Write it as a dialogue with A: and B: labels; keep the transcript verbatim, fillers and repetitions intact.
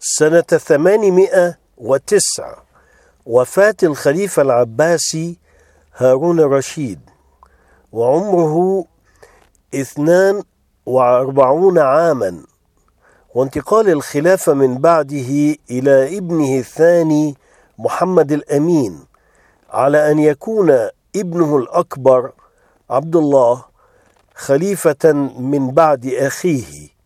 A: سنة ثمانمائة وتسعة وفاة الخليفة العباسي هارون الرشيد، وعمره اثنان وأربعون عاما، وانتقال الخلافة من بعده إلى ابنه الثاني محمد الأمين، على أن يكون ابنه الأكبر عبد الله خليفة من بعد أخيه.